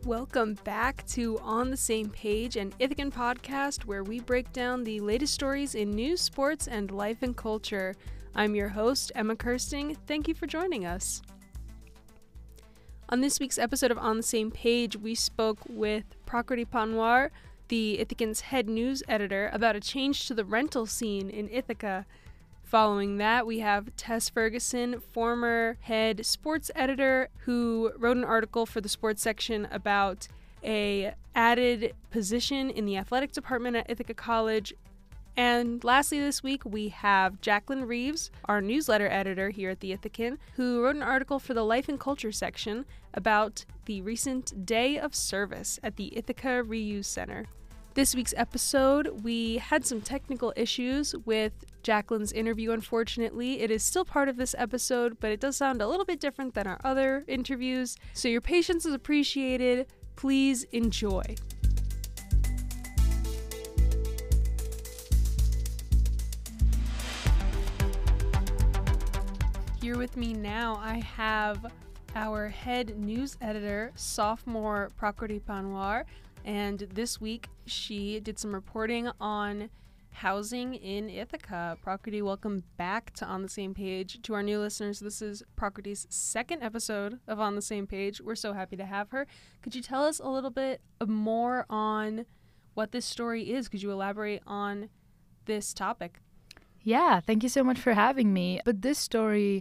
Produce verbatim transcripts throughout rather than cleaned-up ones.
Welcome back to On the Same Page, an Ithacan podcast where we break down the latest stories in news, sports, and life and culture. I'm your host, Emma Kirsting. Thank you for joining us. On this week's episode of On the Same Page, we spoke with Prakriti Panwar, the Ithacan's head news editor, about a change to the rental scene in Ithaca. Following that, we have Tess Ferguson, former head sports editor, who wrote an article for the sports section about a added position in the athletic department at Ithaca College. And lastly this week, we have Jacqueline Reeves, our newsletter editor here at the Ithacan, who wrote an article for the life and culture section about the recent day of service at the Ithaca Reuse Center. This week's episode, we had some technical issues with Jacqueline's interview, unfortunately. It is still part of this episode, but it does sound a little bit different than our other interviews, so your patience is appreciated. Please enjoy. Here with me now, I have our head news editor, sophomore Prakriti Panwar. And this week, she did some reporting on housing in Ithaca. Prakriti, welcome back to On the Same Page. To our new listeners, this is Prakriti's second episode of On the Same Page. We're so happy to have her. Could you tell us a little bit more on what this story is? Could you elaborate on this topic? Yeah, thank you so much for having me. But this story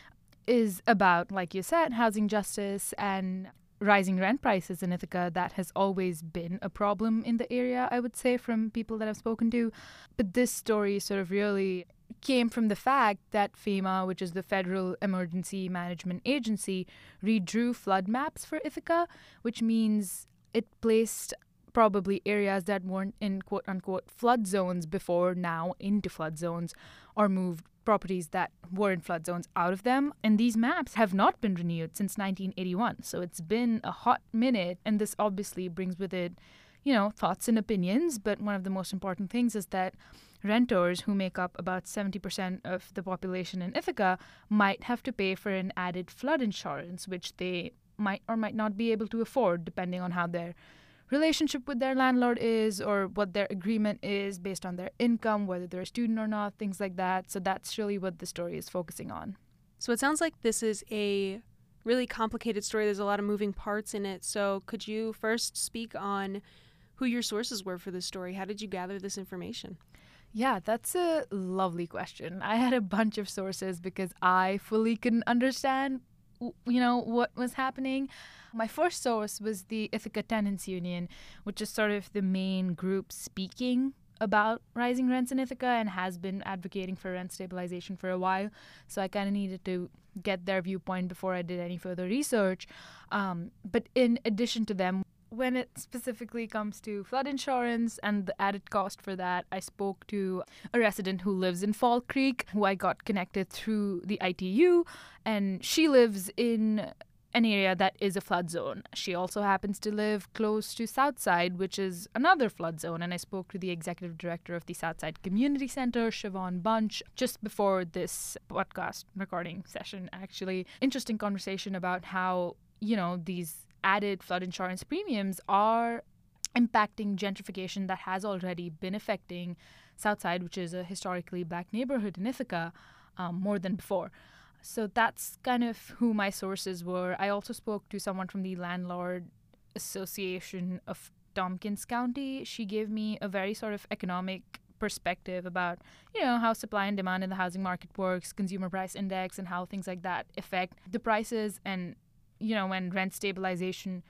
is about, like you said, housing justice and rising rent prices in Ithaca. That has always been a problem in the area, I would say, from people that I've spoken to. But this story sort of really came from the fact that FEMA, which is the Federal Emergency Management Agency, redrew flood maps for Ithaca, which means it placed probably areas that weren't in quote-unquote flood zones before now into flood zones, or moved properties that were in flood zones out of them. And these maps have not been renewed since nineteen eighty-one. So it's been a hot minute. And this obviously brings with it, you know, thoughts and opinions. But one of the most important things is that renters, who make up about seventy percent of the population in Ithaca, might have to pay for an added flood insurance, which they might or might not be able to afford, depending on how their relationship with their landlord is or what their agreement is based on their income, whether they're a student or not, things like that. So that's really what the story is focusing on. So it sounds like this is a really complicated story. There's a lot of moving parts in it. So could you first speak on who your sources were for this story? How did you gather this information? Yeah, that's a lovely question. I had a bunch of sources because I fully couldn't understand, you know, what was happening. My first source was the Ithaca Tenants Union, which is sort of the main group speaking about rising rents in Ithaca and has been advocating for rent stabilization for a while. So I kind of needed to get their viewpoint before I did any further research. Um, but in addition to them, when it specifically comes to flood insurance and the added cost for that, I spoke to a resident who lives in Fall Creek, who I got connected through the I T U, and she lives in an area that is a flood zone. She also happens to live close to Southside, which is another flood zone, and I spoke to the executive director of the Southside Community Center, Siobhan Bunch, just before this podcast recording session, actually. Interesting conversation about how, you know, these added flood insurance premiums are impacting gentrification that has already been affecting Southside, which is a historically black neighborhood in Ithaca, um, more than before. So that's kind of who my sources were. I also spoke to someone from the Landlord Association of Tompkins County. She gave me a very sort of economic perspective about, you know, how supply and demand in the housing market works, consumer price index, and how things like that affect the prices. And, you know, when rent stabilization,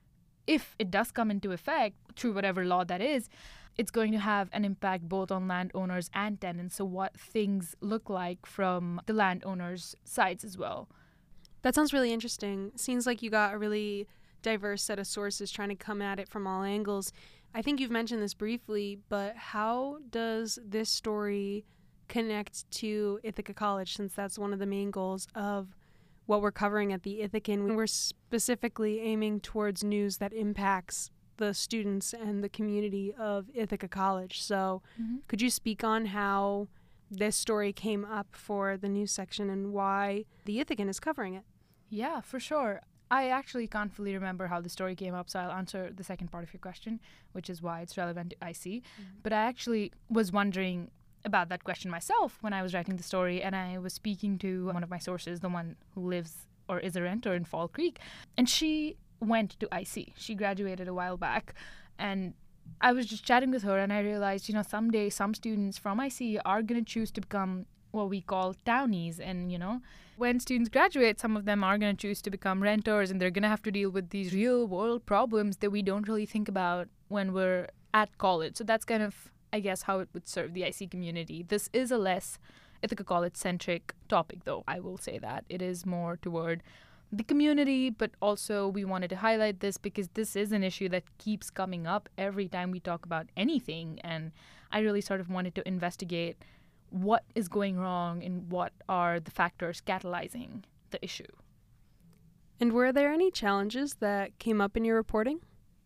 if it does come into effect through whatever law that is, it's going to have an impact both on landowners and tenants. So what things look like from the landowners' sides as well. That sounds really interesting. Seems like you got a really diverse set of sources trying to come at it from all angles. I think you've mentioned this briefly, but how does this story connect to Ithaca College, since that's one of the main goals of what we're covering at the Ithacan? We're specifically aiming towards news that impacts the students and the community of Ithaca College. So mm-hmm. could you speak on how this story came up for the news section and why the Ithacan is covering it? Yeah, for sure. I actually can't fully remember how the story came up, so I'll answer the second part of your question, which is why it's relevant to I C. Mm-hmm. But I actually was wondering about that question myself when I was writing the story, and I was speaking to one of my sources, the one who lives or is a renter in Fall Creek, and she went to I C. She graduated a while back, and I was just chatting with her, and I realized, you know, someday some students from I C are going to choose to become what we call townies. And, you know, when students graduate, some of them are going to choose to become renters, and they're going to have to deal with these real world problems that we don't really think about when we're at college. So that's kind of, I guess, how it would serve the I C community. This is a less Ithaca College-centric topic, though, I will say that. It is more toward the community, but also we wanted to highlight this because this is an issue that keeps coming up every time we talk about anything, and I really sort of wanted to investigate what is going wrong and what are the factors catalyzing the issue. And were there any challenges that came up in your reporting?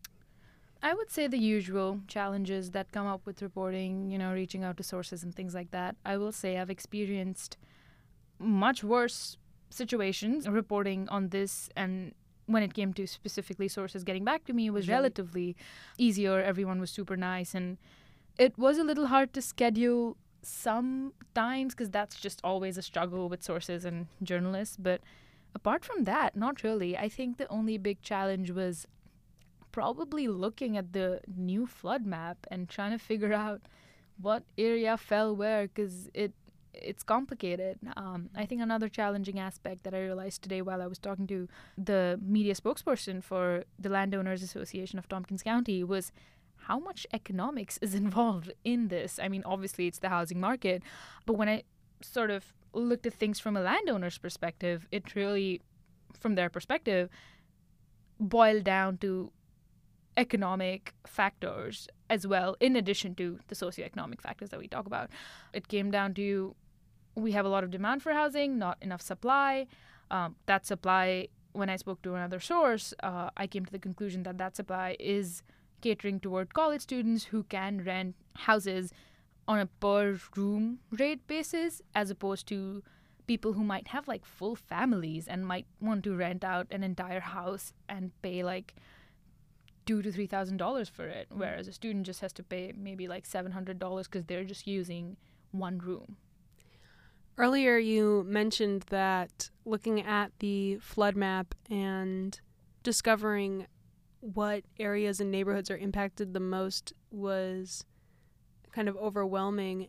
I would say the usual challenges that come up with reporting, you know, reaching out to sources and things like that. I will say I've experienced much worse situations reporting on this, and when it came to specifically sources getting back to me, it was really relatively easier. Everyone was super nice, and it was a little hard to schedule sometimes because that's just always a struggle with sources and journalists. But apart from that, not really. I think the only big challenge was probably looking at the new flood map and trying to figure out what area fell where, because it it's complicated. Um, I think another challenging aspect that I realized today while I was talking to the media spokesperson for the Landowners Association of Tompkins County was how much economics is involved in this. I mean, obviously it's the housing market, but when I sort of looked at things from a landowner's perspective, it really, from their perspective, boiled down to economic factors as well, in addition to the socioeconomic factors that we talk about. It came down to we have a lot of demand for housing, not enough supply. Um, that supply, when I spoke to another source, uh, I came to the conclusion that that supply is catering toward college students who can rent houses on a per room rate basis, as opposed to people who might have like full families and might want to rent out an entire house and pay like two to three thousand dollars for it, whereas a student just has to pay maybe like seven hundred dollars because they're just using one room. Earlier, you mentioned that looking at the flood map and discovering what areas and neighborhoods are impacted the most was kind of overwhelming.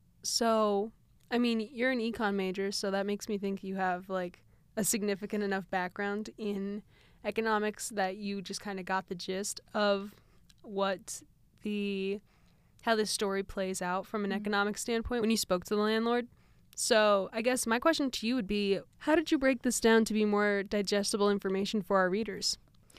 So, I mean, you're an econ major, so that makes me think you have like a significant enough background in economics that you just kind of got the gist of what the how this story plays out from an mm-hmm. economic standpoint when you spoke to the landlord. So I guess my question to you would be, how did you break this down to be more digestible information for our readers?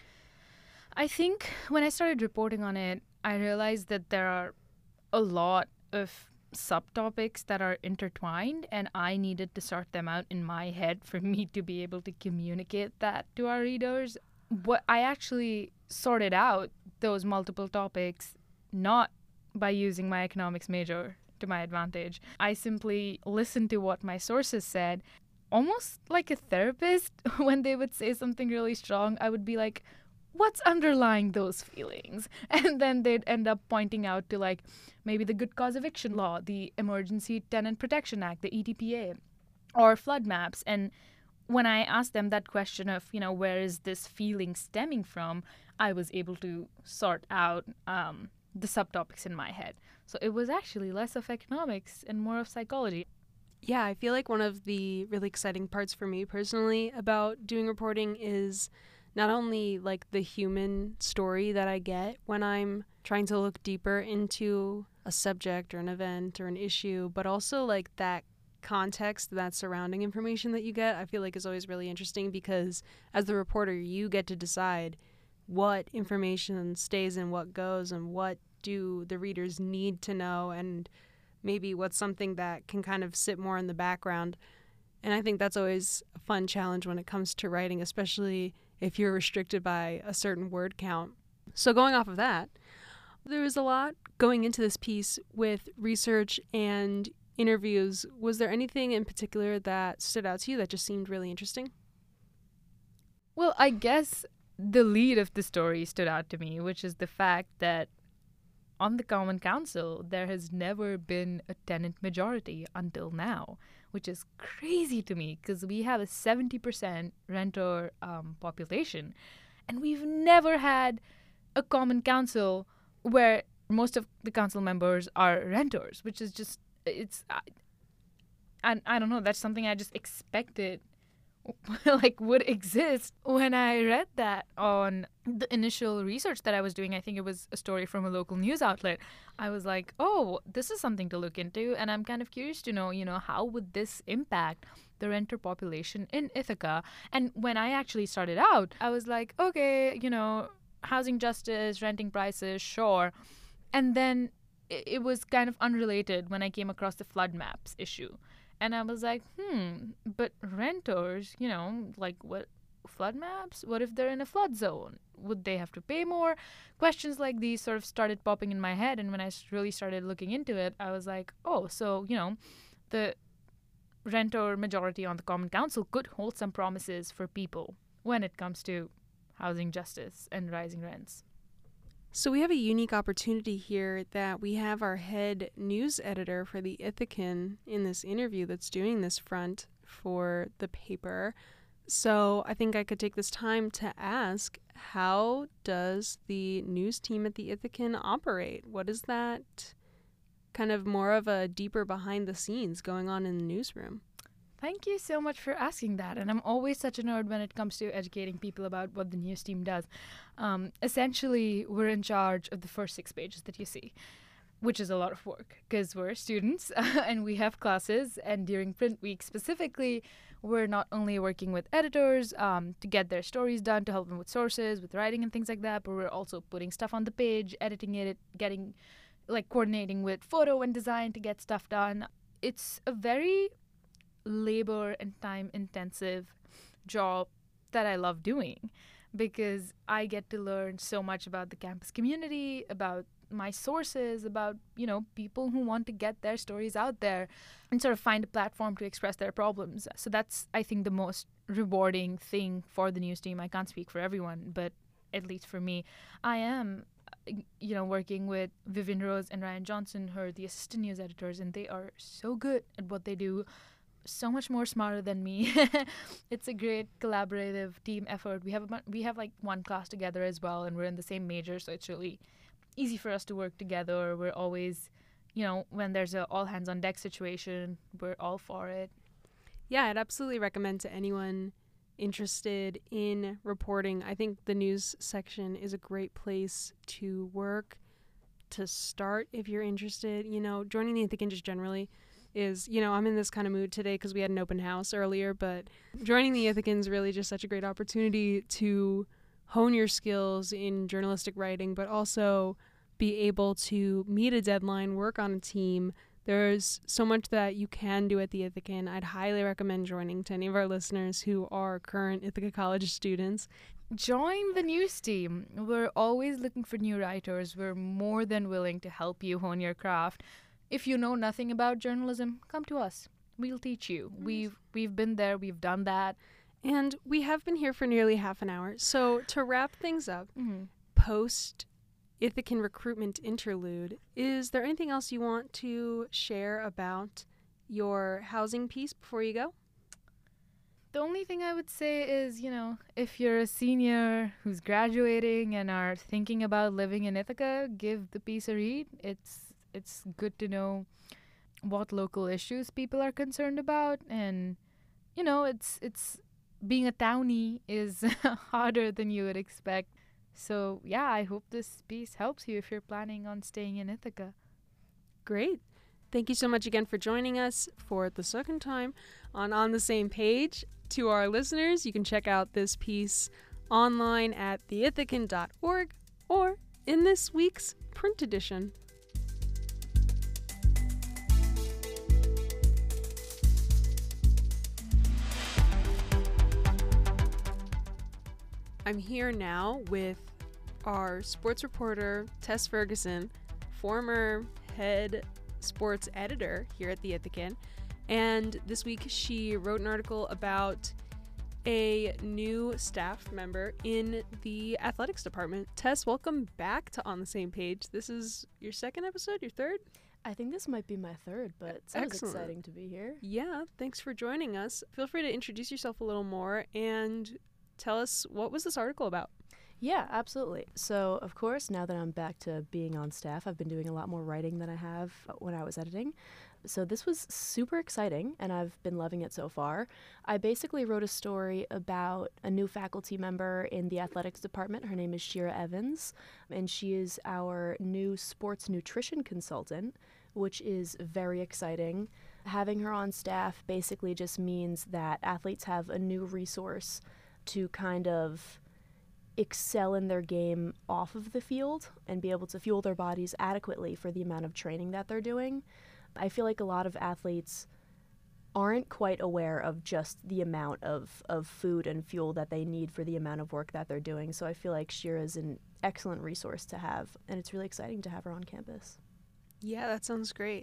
I think when I started reporting on it, I realized that there are a lot of subtopics that are intertwined, and I needed to sort them out in my head for me to be able to communicate that to our readers. What I actually sorted out those multiple topics not by using my economics major to my advantage. I simply listened to what my sources said, almost like a therapist. When they would say something really strong, I would be like, what's underlying those feelings? And then they'd end up pointing out to like maybe the good cause eviction law, the Emergency Tenant Protection Act, the E T P A, or flood maps. And when I asked them that question of, you know, where is this feeling stemming from, I was able to sort out um, the subtopics in my head. So it was actually less of economics and more of psychology. Yeah, I feel like one of the really exciting parts for me personally about doing reporting is not only like the human story that I get when I'm trying to look deeper into a subject or an event or an issue, but also like that context, that surrounding information that you get, I feel like is always really interesting because as the reporter, you get to decide what information stays and what goes and what do the readers need to know and maybe what's something that can kind of sit more in the background. And I think that's always a fun challenge when it comes to writing, especially if you're restricted by a certain word count. So going off of that, there was a lot going into this piece with research and interviews. Was there anything in particular that stood out to you that just seemed really interesting? Well, I guess the lead of the story stood out to me, which is the fact that on the Common Council, there has never been a tenant majority until now, which is crazy to me because we have a seventy percent renter um, population, and we've never had a Common Council where most of the council members are renters, which is just, it's, I, I, I don't know, that's something I just expected like would exist. When I read that on the initial research that I was doing, I think it was a story from a local news outlet, I was like, oh, this is something to look into, and I'm kind of curious to know, you know, how would this impact the renter population in Ithaca? And when I actually started out, I was like, okay, you know, housing justice, renting prices, sure. And then it, it was kind of unrelated when I came across the flood maps issue. And I was like, hmm, but renters, you know, like what, flood maps? What if they're in a flood zone? Would they have to pay more? Questions like these sort of started popping in my head. And when I really started looking into it, I was like, oh, so, you know, the renter majority on the Common Council could hold some promises for people when it comes to housing justice and rising rents. So we have a unique opportunity here that we have our head news editor for the Ithacan in this interview that's doing this front for the paper. So I think I could take this time to ask, how does the news team at the Ithacan operate? What is that kind of more of a deeper behind the scenes going on in the newsroom? Thank you so much for asking that. And I'm always such a nerd when it comes to educating people about what the news team does. Um, essentially, we're in charge of the first six pages that you see, which is a lot of work because we're students and we have classes. And during print week specifically, we're not only working with editors um, to get their stories done, to help them with sources, with writing and things like that, but we're also putting stuff on the page, editing it, getting, like coordinating with photo and design to get stuff done. It's a very labor and time intensive job that I love doing because I get to learn so much about the campus community, about my sources, about, you know, people who want to get their stories out there and sort of find a platform to express their problems. So that's, I think, the most rewarding thing for the news team. I can't speak for everyone, but at least for me, I am, you know, working with Vivian Rose and Ryan Johnson, who are the assistant news editors, and they are so good at what they do. So much more smarter than me. It's a great collaborative team effort. We have a, we have like one class together as well, and we're in the same major, so it's really easy for us to work together. We're always, you know, when there's a all hands on deck situation, we're all for it. Yeah, I'd absolutely recommend to anyone interested in reporting. I think the news section is a great place to work, to start if you're interested. You know, joining the Ithacan just generally is, you know, I'm in this kind of mood today because we had an open house earlier, but joining the Ithacan is really just such a great opportunity to hone your skills in journalistic writing, but also be able to meet a deadline, work on a team. There's so much that you can do at the Ithacan. I'd highly recommend joining to any of our listeners who are current Ithaca College students. Join the news team. We're always looking for new writers. We're more than willing to help you hone your craft. If you know nothing about journalism, come to us. We'll teach you. Nice. We've we've been there. We've done that. And we have been here for nearly half an hour. So to wrap things up, mm-hmm. post Ithacan recruitment interlude, is there anything else you want to share about your housing piece before you go? The only thing I would say is, you know, if you're a senior who's graduating and are thinking about living in Ithaca, give the piece a read. It's It's good to know what local issues people are concerned about, and you know, it's it's being a townie is harder than you would expect. So yeah, I hope this piece helps you if you're planning on staying in Ithaca. Great. Thank you so much again for joining us for the second time on On the Same Page. To our listeners, you can check out this piece online at the ithacan dot org or in this week's print edition. I'm here now with our sports reporter, Tess Ferguson, former head sports editor here at the Ithacan. And this week she wrote an article about a new staff member in the athletics department. Tess, welcome back to On the Same Page. This is your second episode, your third? I think this might be my third, but it sounds Excellent. exciting to be here. Yeah, thanks for joining us. Feel free to introduce yourself a little more and tell us, what was this article about? Yeah, absolutely. So, of course, now that I'm back to being on staff, I've been doing a lot more writing than I have when I was editing. So this was super exciting, and I've been loving it so far. I basically wrote a story about a new faculty member in the athletics department. Her name is Shira Evans, and she is our new sports nutrition consultant, which is very exciting. Having her on staff basically just means that athletes have a new resource to kind of excel in their game off of the field and be able to fuel their bodies adequately for the amount of training that they're doing. I feel like a lot of athletes aren't quite aware of just the amount of, of food and fuel that they need for the amount of work that they're doing. So I feel like Shira is an excellent resource to have, and it's really exciting to have her on campus. Yeah, that sounds great.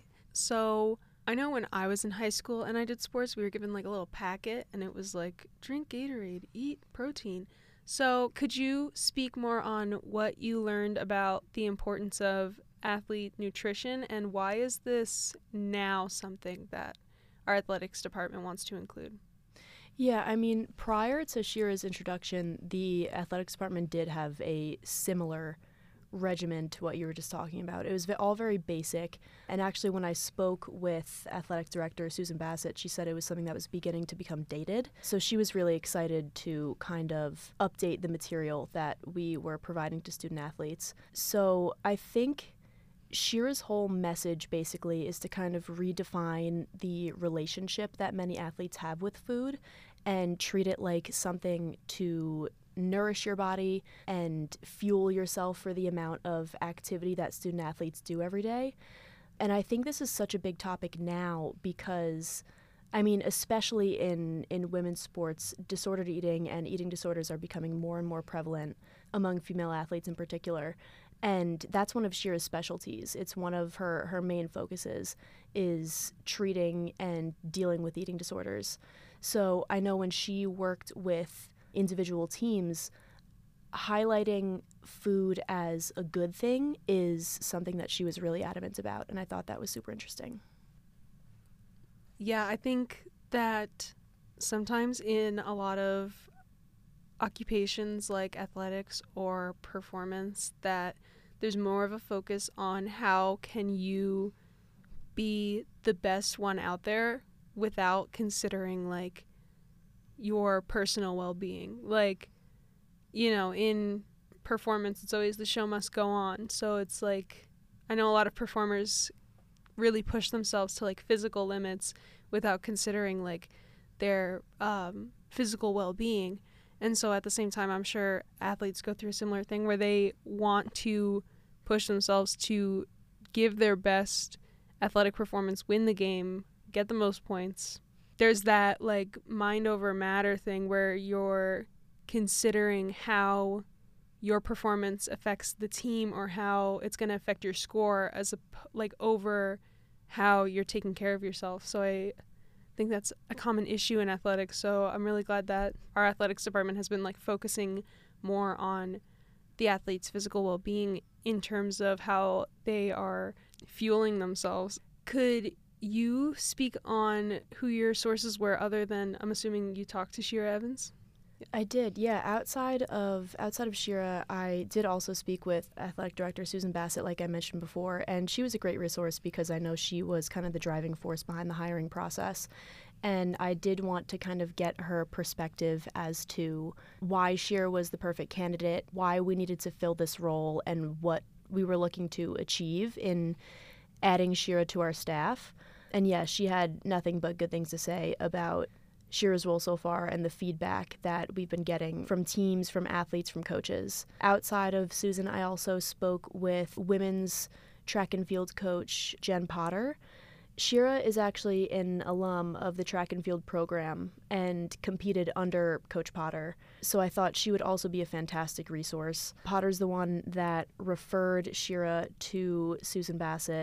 So I know when I was in high school and I did sports, we were given like a little packet, and it was like, drink Gatorade, eat protein. So could you speak more on what you learned about the importance of athlete nutrition, and why is this now something that our athletics department wants to include? Yeah, I mean, prior to Shira's introduction, the athletics department did have a similar regimen to what you were just talking about. It was all very basic, and actually when I spoke with athletic director Susan Bassett, she said it was something that was beginning to become dated. So she was really excited to kind of update the material that we were providing to student athletes. So I think Shira's whole message basically is to kind of redefine the relationship that many athletes have with food and treat it like something to nourish your body and fuel yourself for the amount of activity that student athletes do every day. And I think this is such a big topic now because, I mean, especially in, in women's sports, disordered eating and eating disorders are becoming more and more prevalent among female athletes in particular. And that's one of Shira's specialties. It's one of her, her main focuses is treating and dealing with eating disorders. So I know when she worked with individual teams, highlighting food as a good thing is something that she was really adamant about, and I thought that was super interesting. Yeah, I think that sometimes in a lot of occupations like athletics or performance, that there's more of a focus on how can you be the best one out there without considering like your personal well-being. Like, you know, in performance, it's always the show must go on. So it's like, I know a lot of performers really push themselves to like physical limits without considering like their um, physical well-being. And so at the same time, I'm sure athletes go through a similar thing where they want to push themselves to give their best athletic performance, win the game, get the most points. There's that like mind over matter thing where you're considering how your performance affects the team or how it's going to affect your score as a like over how you're taking care of yourself. So I think that's a common issue in athletics. So I'm really glad that our athletics department has been like focusing more on the athletes' physical well-being in terms of how they are fueling themselves. Could you speak on who your sources were other than, I'm assuming you talked to Shira Evans? I did, yeah. Outside of outside of Shira, I did also speak with athletic director Susan Bassett, like I mentioned before, and she was a great resource because I know she was kind of the driving force behind the hiring process. And I did want to kind of get her perspective as to why Shira was the perfect candidate, why we needed to fill this role, and what we were looking to achieve in adding Shira to our staff. And yes, she had nothing but good things to say about Shira's role so far and the feedback that we've been getting from teams, from athletes, from coaches. Outside of Susan, I also spoke with women's track and field coach Jen Potter. Shira is actually an alum of the track and field program and competed under Coach Potter, so I thought she would also be a fantastic resource. Potter's the one that referred Shira to Susan Bassett,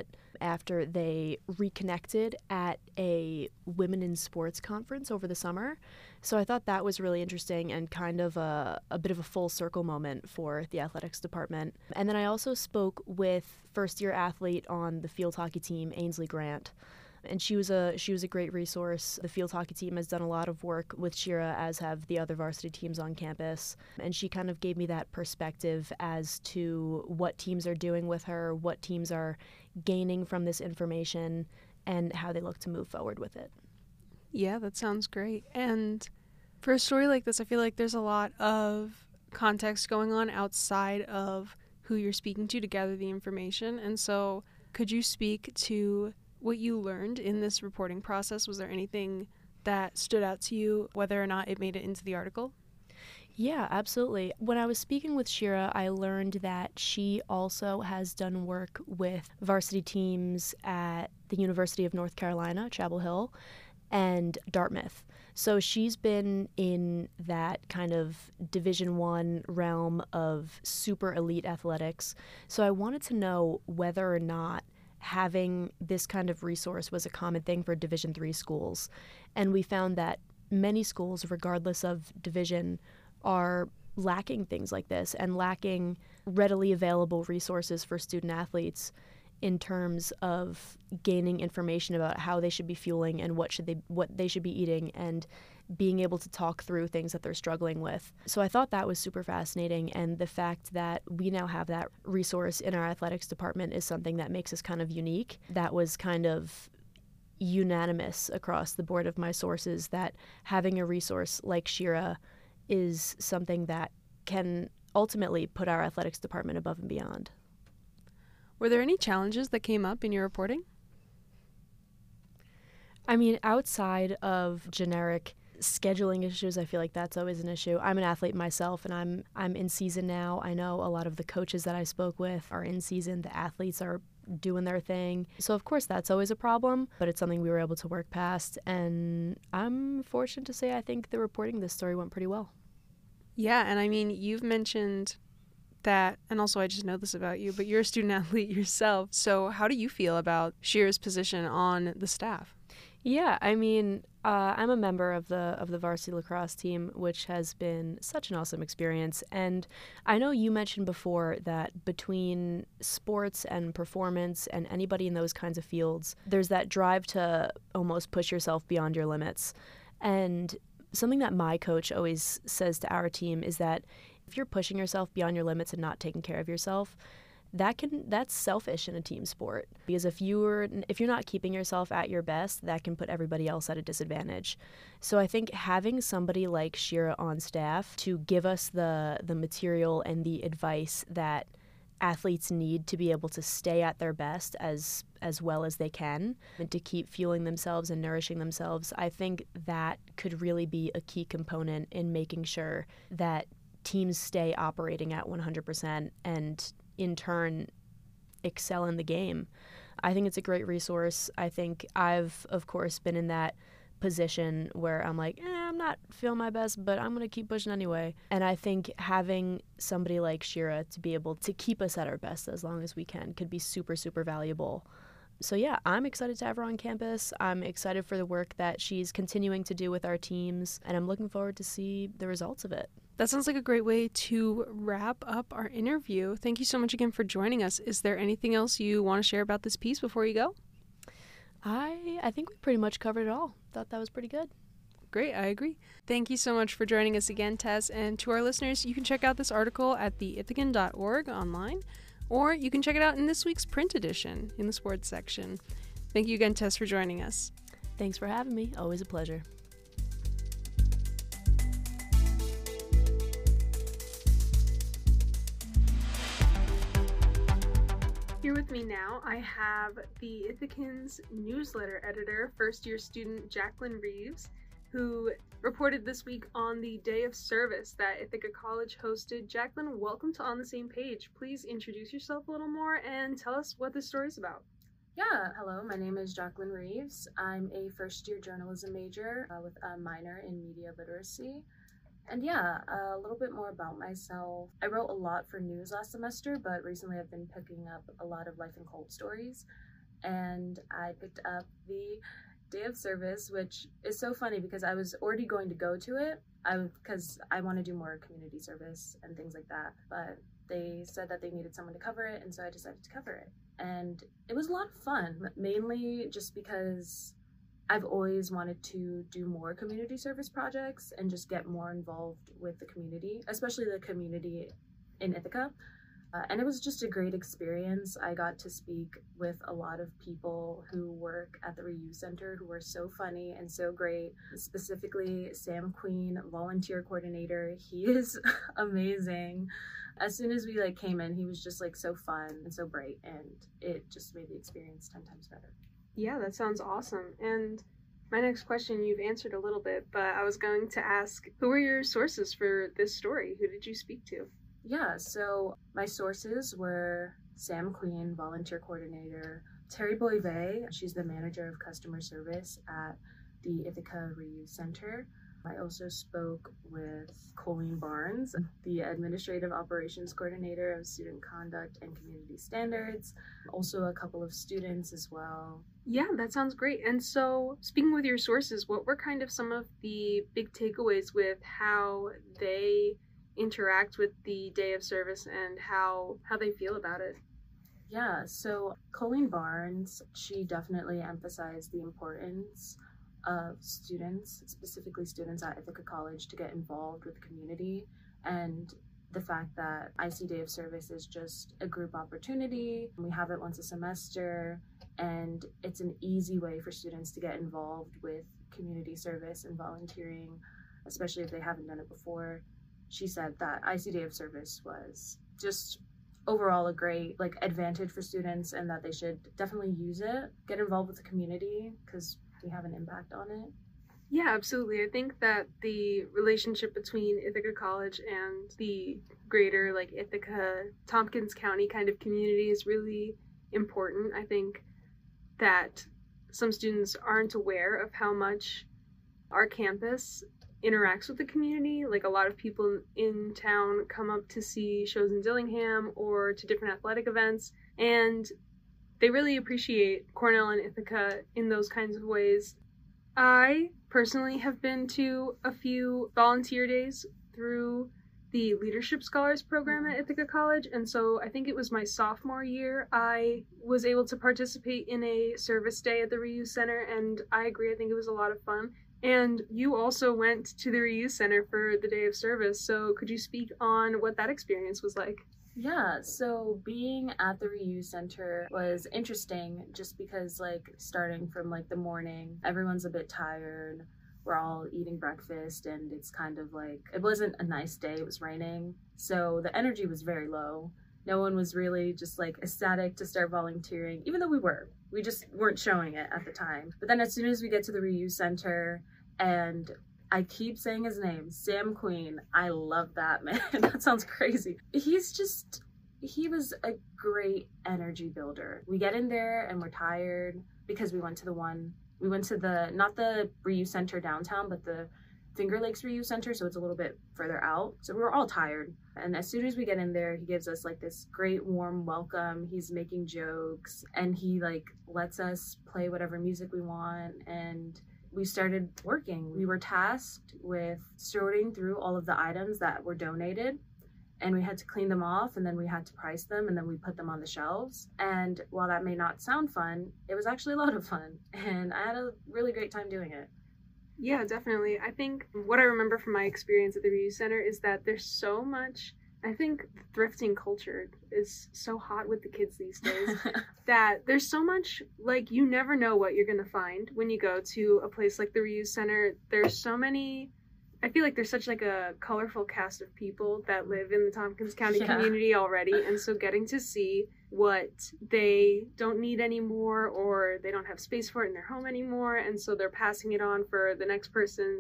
after they reconnected at a Women in Sports conference over the summer. So I thought that was really interesting and kind of a, a bit of a full circle moment for the athletics department. And then I also spoke with first-year athlete on the field hockey team, Ainsley Grant. And she was a she was a great resource. The field hockey team has done a lot of work with Shira, as have the other varsity teams on campus. And she kind of gave me that perspective as to what teams are doing with her, what teams are gaining from this information, and how they look to move forward with it. Yeah, that sounds great. And for a story like this, I feel like there's a lot of context going on outside of who you're speaking to to gather the information. And so could you speak to what you learned in this reporting process? Was there anything that stood out to you, whether or not it made it into the article? Yeah, absolutely. When I was speaking with Shira, I learned that she also has done work with varsity teams at the University of North Carolina, Chapel Hill, and Dartmouth. So she's been in that kind of Division One realm of super elite athletics. So I wanted to know whether or not having this kind of resource was a common thing for Division three schools. And we found that many schools, regardless of division, are lacking things like this and lacking readily available resources for student athletes in terms of gaining information about how they should be fueling and what should they what they should be eating, and being able to talk through things that they're struggling with. So I thought that was super fascinating, and the fact that we now have that resource in our athletics department is something that makes us kind of unique. That was kind of unanimous across the board of my sources, that having a resource like Shira is something that can ultimately put our athletics department above and beyond. Were there any challenges that came up in your reporting? I mean, outside of generic scheduling issues, I feel like that's always an issue. I'm an athlete myself, and I'm I'm in season now. I know a lot of the coaches that I spoke with are in season. The athletes are doing their thing. So of course that's always a problem, but it's something we were able to work past, and I'm fortunate to say I think the reporting of this story went pretty well. Yeah, and I mean, you've mentioned that, and also I just know this about you, but you're a student athlete yourself. So how do you feel about Shira's position on the staff? Yeah, I mean, uh, I'm a member of the of the varsity lacrosse team, which has been such an awesome experience. And I know you mentioned before that between sports and performance and anybody in those kinds of fields, there's that drive to almost push yourself beyond your limits. And something that my coach always says to our team is that if you're pushing yourself beyond your limits and not taking care of yourself, that can that's selfish in a team sport, because if you're if you're not keeping yourself at your best, that can put everybody else at a disadvantage. So I think having somebody like Shira on staff to give us the the material and the advice that athletes need to be able to stay at their best as as well as they can, and to keep fueling themselves and nourishing themselves, I think that could really be a key component in making sure that teams stay operating at one hundred percent and in turn excel in the game. I think it's a great resource. I think I've, of course, been in that position where I'm like, eh, I'm not feeling my best, but I'm going to keep pushing anyway. And I think having somebody like Shira to be able to keep us at our best as long as we can could be super, super valuable. So yeah, I'm excited to have her on campus. I'm excited for the work that she's continuing to do with our teams, and I'm looking forward to see the results of it. That sounds like a great way to wrap up our interview. Thank you so much again for joining us. Is there anything else you want to share about this piece before you go? I I think we pretty much covered it all. Thought that was pretty good. Great, I agree. Thank you so much for joining us again, Tess. And to our listeners, you can check out this article at the ithacan dot org online, or you can check it out in this week's print edition in the sports section. Thank you again, Tess, for joining us. Thanks for having me. Always a pleasure. Here with me now, I have the Ithacan's newsletter editor, first-year student Jacqueline Reeves, who reported this week on the Day of Service that Ithaca College hosted. Jacqueline, welcome to On the Same Page. Please introduce yourself a little more and tell us what this story is about. Yeah, hello, my name is Jacqueline Reeves. I'm a first-year journalism major uh, with a minor in media literacy. And yeah, a little bit more about myself. I wrote a lot for news last semester, but recently I've been picking up a lot of life and cult stories. and I picked up the day of service, which is so funny because I was already going to go to it I because I want to do more community service and things like that, but they said that they needed someone to cover it, and so I decided to cover it. And it was a lot of fun, mainly just because I've always wanted to do more community service projects and just get more involved with the community, especially the community in Ithaca. Uh, and it was just a great experience. I got to speak with a lot of people who work at the Reuse Center who were so funny and so great. Specifically, Sam Queen, volunteer coordinator. He is amazing. As soon as we like came in, he was just like so fun and so bright, and it just made the experience ten times better. Yeah, that sounds awesome. And my next question you've answered a little bit, but I was going to ask, who were your sources for this story? Who did you speak to? Yeah, so my sources were Sam Queen, volunteer coordinator, Terry Boive, she's the manager of customer service at the Ithaca Reuse Center. I also spoke with Colleen Barnes, the administrative operations coordinator of student conduct and community standards, also a couple of students as well. Yeah, that sounds great. And so, speaking with your sources, what were kind of some of the big takeaways with how they interact with the day of service and how how they feel about it? Yeah, so Colleen Barnes, she definitely emphasized the importance of students, specifically students at Ithaca College, to get involved with the community, and the fact that I C Day of Service is just a group opportunity. We have it once a semester, and it's an easy way for students to get involved with community service and volunteering, especially if they haven't done it before. She said that I C Day of Service was just overall a great like advantage for students, and that they should definitely use it, get involved with the community, because we have an impact on it. Yeah, absolutely. I think that the relationship between Ithaca College and the greater like Ithaca, Tompkins County kind of community is really important. I think that some students aren't aware of how much our campus interacts with the community. Like, a lot of people in town come up to see shows in Dillingham or to different athletic events, and they really appreciate Cornell and Ithaca in those kinds of ways. I personally have been to a few volunteer days through the Leadership Scholars program at Ithaca College, and so I think it was my sophomore year I was able to participate in a service day at the Reuse Center, and I agree, I think it was a lot of fun. And you also went to the Reuse Center for the day of service, so could you speak on what that experience was like? Yeah, so being at the Reuse Center was interesting just because, like, starting from like the morning, everyone's a bit tired. We're all eating breakfast, and it's kind of like, it wasn't a nice day, it was raining, so the energy was very low. No one was really just like ecstatic to start volunteering, even though we were. We just weren't showing it at the time. But then as soon as we get to the Reuse Center, and I keep saying his name, Sam Queen, I love that man. That sounds crazy. He's just, he was a great energy builder. We get in there and we're tired because we went to the one, we went to the, not the Reuse Center downtown, but the Finger Lakes Reuse Center, so it's a little bit further out. So we were all tired. And as soon as we get in there, he gives us like this great warm welcome. He's making jokes, and he like lets us play whatever music we want. And we started working. We were tasked with sorting through all of the items that were donated, and we had to clean them off, and then we had to price them, and then we put them on the shelves. And while that may not sound fun, it was actually a lot of fun, and I had a really great time doing it. Yeah, definitely. I think what I remember from my experience at the Reuse Center is that there's so much, I think thrifting culture is so hot with the kids these days that there's so much, like, you never know what you're going to find when you go to a place like the Reuse Center. There's so many, I feel like there's such like a colorful cast of people that live in the Tompkins County yeah. community already, and so getting to see what they don't need anymore, or they don't have space for it in their home anymore, and so they're passing it on for the next person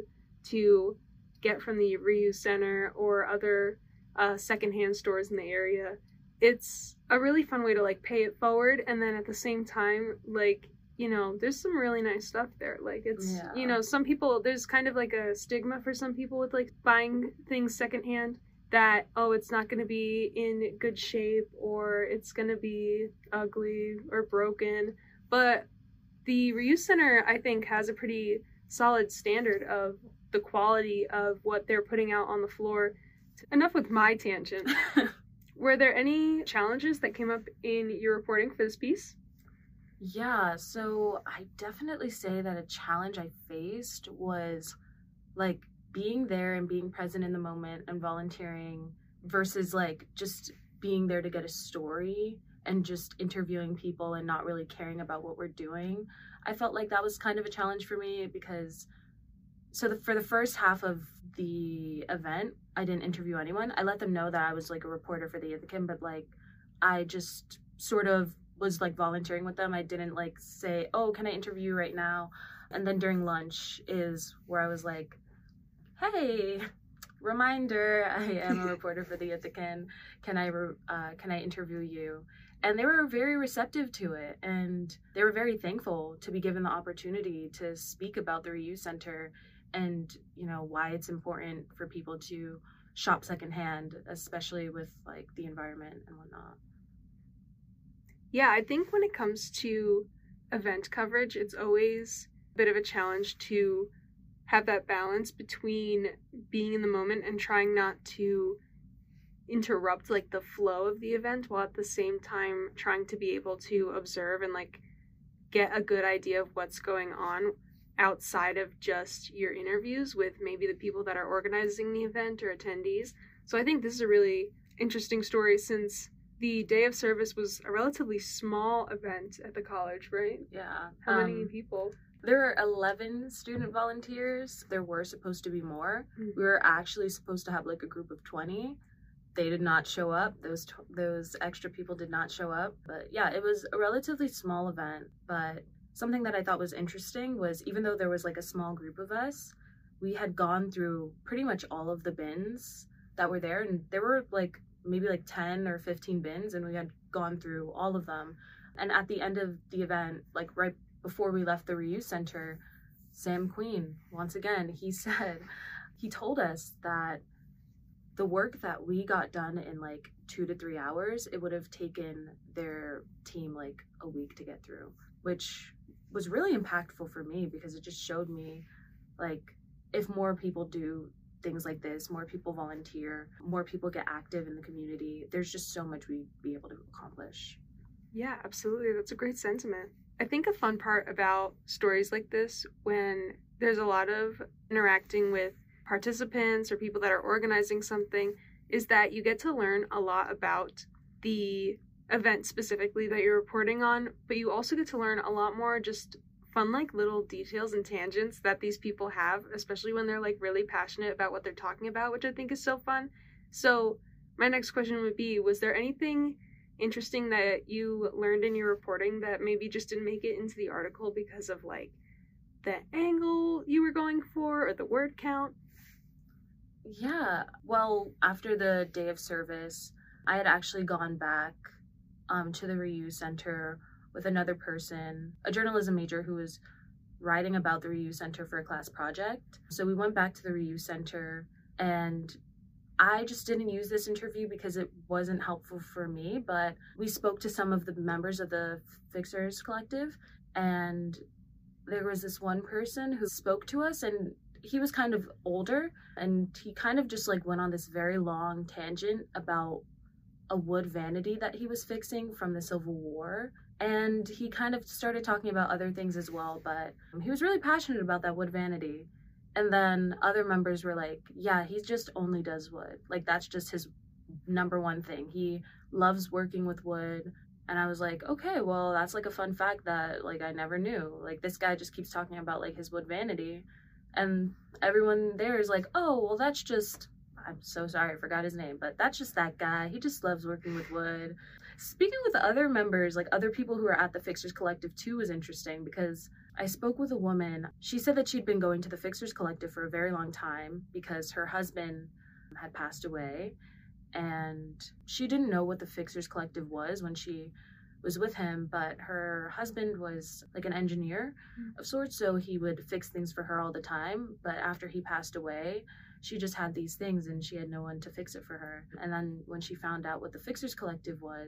to get from the Reuse Center or other uh, secondhand stores in the area. It's a really fun way to like pay it forward, and then at the same time, like, you know, there's some really nice stuff there. Like, it's, yeah. you know, some people, there's kind of like a stigma for some people with like buying things secondhand, that, oh, it's not going to be in good shape, or it's going to be ugly or broken. But the Reuse Center, I think, has a pretty solid standard of the quality of what they're putting out on the floor. Enough with my tangent. Were there any challenges that came up in your reporting for this piece? Yeah, so I definitely say that a challenge I faced was like being there and being present in the moment and volunteering versus like just being there to get a story and just interviewing people and not really caring about what we're doing. I felt like that was kind of a challenge for me because so the, for the first half of the event, I didn't interview anyone. I let them know that I was like a reporter for the Ithacan, but like I just sort of was like volunteering with them. I didn't like say, oh, can I interview you right now? And then during lunch is where I was like, hey, reminder, I am a reporter for the Ithacan. Can I uh, can I interview you? And they were very receptive to it, and they were very thankful to be given the opportunity to speak about the Reuse Center and, you know, why it's important for people to shop secondhand, especially with like the environment and whatnot. Yeah, I think when it comes to event coverage, it's always a bit of a challenge to have that balance between being in the moment and trying not to interrupt like the flow of the event while at the same time trying to be able to observe and like get a good idea of what's going on outside of just your interviews with maybe the people that are organizing the event or attendees. So I think this is a really interesting story since the day of service was a relatively small event at the college, right? Yeah. How um, many people? There were eleven student volunteers. There were supposed to be more. Mm-hmm. We were actually supposed to have like a group of twenty. They did not show up. Those t- those extra people did not show up. But yeah, it was a relatively small event. But something that I thought was interesting was even though there was like a small group of us, we had gone through pretty much all of the bins that were there. And there were like maybe like ten or fifteen bins, and we had gone through all of them. And at the end of the event, like right before we left the Reuse Center, Sam Queen, once again, he said, he told us that the work that we got done in like two to three hours, it would have taken their team like a week to get through, which was really impactful for me because it just showed me like if more people do things like this, more people volunteer, more people get active in the community, there's just so much we'd be able to accomplish. Yeah, absolutely. That's a great sentiment. I think a fun part about stories like this, when there's a lot of interacting with participants or people that are organizing something, is that you get to learn a lot about the event specifically that you're reporting on, but you also get to learn a lot more just fun like little details and tangents that these people have, especially when they're like really passionate about what they're talking about, which I think is so fun. So my next question would be, was there anything interesting that you learned in your reporting that maybe just didn't make it into the article because of like the angle you were going for or the word count? Yeah, well, after the day of service, I had actually gone back um, to the Reuse Center with another person, a journalism major who was writing about the Reuse Center for a class project. So we went back to the Reuse Center, and I just didn't use this interview because it wasn't helpful for me, but we spoke to some of the members of the Fixers Collective, and there was this one person who spoke to us, and he was kind of older, and he kind of just like went on this very long tangent about a wood vanity that he was fixing from the Civil War. And he kind of started talking about other things as well, but he was really passionate about that wood vanity. And then other members were like, yeah, he just only does wood. Like, that's just his number one thing. He loves working with wood. And I was like, okay, well, that's like a fun fact that like I never knew. Like, this guy just keeps talking about like his wood vanity. And everyone there is like, oh, well, that's just, I'm so sorry, I forgot his name, but that's just that guy. He just loves working with wood. Speaking with other members, like other people who are at the Fixers Collective too, was interesting because I spoke with a woman. She said that she'd been going to the Fixers Collective for a very long time because her husband had passed away, and she didn't know what the Fixers Collective was when she was with him, but her husband was like an engineer of sorts, so he would fix things for her all the time. But after he passed away, she just had these things and she had no one to fix it for her. And then when she found out what the Fixers Collective was,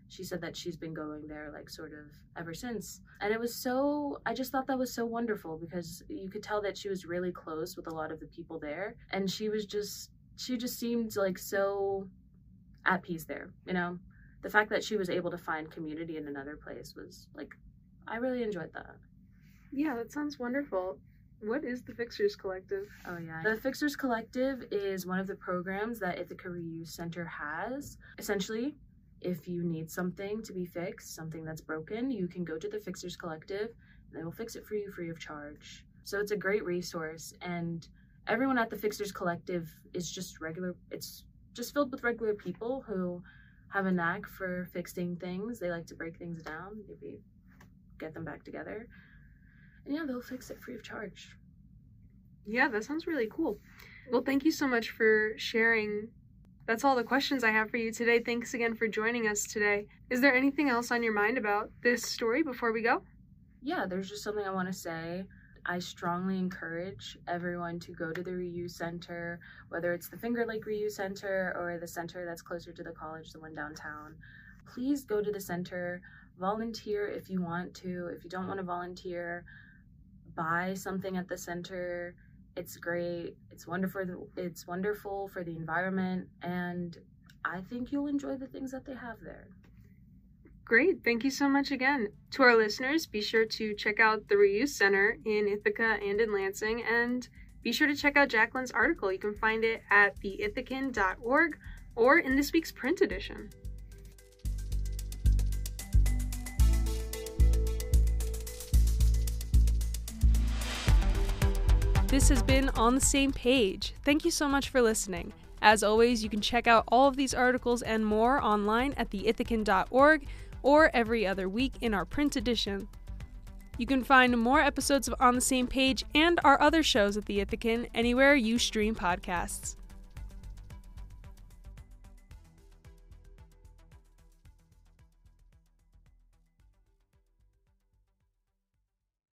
she said that she's been going there like sort of ever since. And it was so, I just thought that was so wonderful because you could tell that she was really close with a lot of the people there. And she was just, she just seemed like so at peace there, you know? The fact that she was able to find community in another place was like, I really enjoyed that. Yeah, that sounds wonderful. What is the Fixers Collective? Oh yeah. The Fixers Collective is one of the programs that Ithaca Reuse Center has. Essentially, if you need something to be fixed, something that's broken, you can go to the Fixers Collective and they will fix it for you free of charge. So it's a great resource, and everyone at the Fixers Collective is just regular, it's just filled with regular people who have a knack for fixing things. They like to break things down, maybe get them back together. And yeah, they'll fix it free of charge. Yeah, that sounds really cool. Well, thank you so much for sharing. That's all the questions I have for you today. Thanks again for joining us today. Is there anything else on your mind about this story before we go? Yeah, there's just something I want to say. I strongly encourage everyone to go to the Reuse Center, whether it's the Finger Lake Reuse Center or the center that's closer to the college, the one downtown. Please go to the center, volunteer if you want to. If you don't want to volunteer, buy something at the center. It's great. It's wonderful. It's wonderful for the environment, and I think you'll enjoy the things that they have there. Great. Thank you so much again. To our listeners, be sure to check out the Reuse Center in Ithaca and in Lansing, and be sure to check out Jacqueline's article. You can find it at the ithacan dot org or in this week's print edition. This has been On the Same Page. Thank you so much for listening. As always, you can check out all of these articles and more online at the ithacan dot org or every other week in our print edition. You can find more episodes of On the Same Page and our other shows at the Ithacan anywhere you stream podcasts.